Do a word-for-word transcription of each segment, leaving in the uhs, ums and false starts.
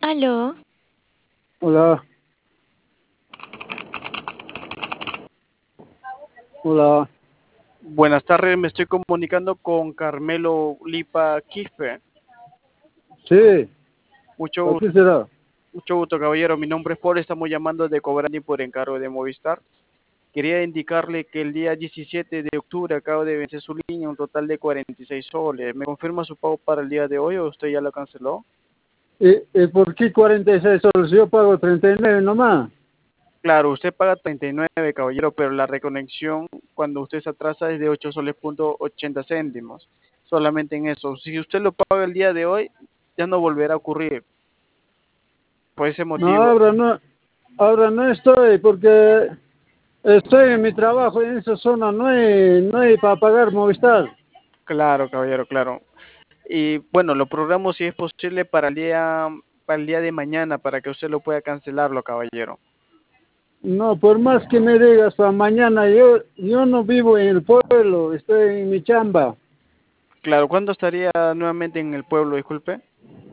Aló, Hola, hola. Buenas tardes, me estoy comunicando con Carmelo Lipa Quispe. Sí, Mucho ¿por gusto, qué será? mucho gusto, caballero. Mi nombre es Paul, estamos llamando de Cobrani por encargo de Movistar. Quería indicarle que el día diecisiete de octubre acabo de vencer su línea, un total de cuarenta y seis soles. ¿Me confirma su pago para el día de hoy o usted ya lo canceló? ¿Y, y por qué cuarenta y seis soles? Yo pago treinta y nueve nomás. Claro, usted paga treinta y nueve, caballero, pero la reconexión cuando usted se atrasa es de ocho soles punto ochenta céntimos. Solamente en eso. Si usted lo paga el día de hoy, ya no volverá a ocurrir. Por ese No, motivo. ahora no, ahora no estoy porque estoy en mi trabajo en esa zona, no hay, no hay para pagar Movistar. Claro, caballero, claro. Y bueno, lo programo si es posible para el día, para el día de mañana, para que usted lo pueda cancelarlo, caballero. No, por más que me digas para mañana, yo, yo no vivo en el pueblo, estoy en mi chamba. Claro, ¿cuándo estaría nuevamente en el pueblo, disculpe?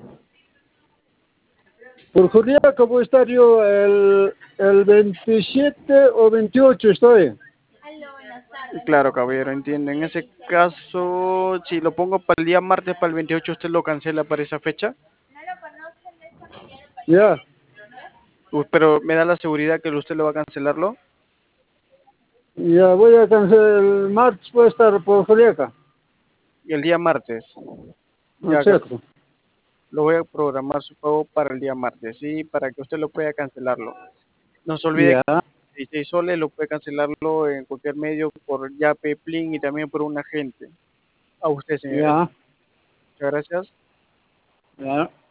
Por Juliaca voy a estar yo el, el veintisiete o veintiocho estoy. Claro, caballero, entiendo. En ese caso, si lo pongo para el día martes, para el veintiocho, ¿usted lo cancela para esa fecha? Ya, Uh, Pero me da la seguridad que usted lo va a cancelarlo. ya voy a cancelar el martes, voy a estar por Juliaca. Y el día martes. ¿No es Ya, cierto? lo voy a programar su pago para el día martes, ¿sí? Para que usted lo pueda cancelarlo. No se olvide Ya, que dieciséis soles lo puede cancelarlo en cualquier medio por Yape, Plin y también por un agente. A usted, señor. ya, Muchas gracias. ya.